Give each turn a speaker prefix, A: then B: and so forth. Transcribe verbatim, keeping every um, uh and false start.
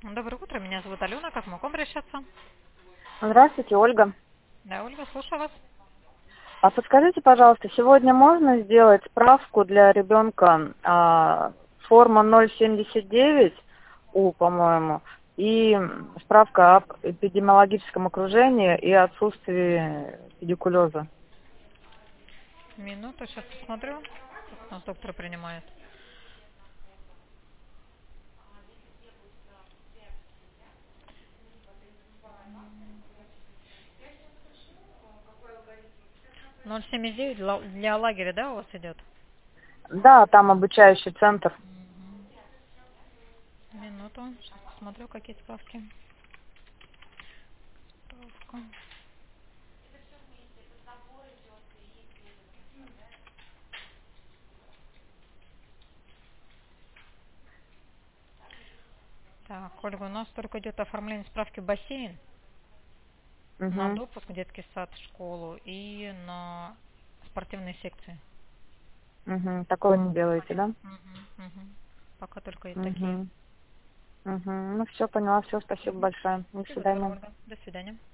A: Доброе утро, меня зовут Алена, как могу обращаться?
B: Здравствуйте, Ольга.
A: Да, Ольга, слушаю вас.
B: А подскажите, пожалуйста, сегодня можно сделать справку для ребенка а, форма ноль семьдесят девять У, по-моему, и справка об эпидемиологическом окружении и отсутствии педикулеза?
A: Минуту, сейчас посмотрю, как нас доктор принимает. ноль семьдесят девять для, для лагеря, да, у вас идет?
B: Да, там обучающий центр.
A: Минуту, сейчас посмотрю, какие справки. Справка. Так, Ольга, у нас только идет оформление справки в бассейн на
B: Угу,
A: допуск в детский сад, в школу и на спортивные секции.
B: угу. Такого не делаете, да?
A: Угу, угу. Пока только и такие.
B: Угу, угу. Ну все, поняла, все, спасибо большое. До
A: Всего доброго,
B: свидания.
A: Ольга. До свидания.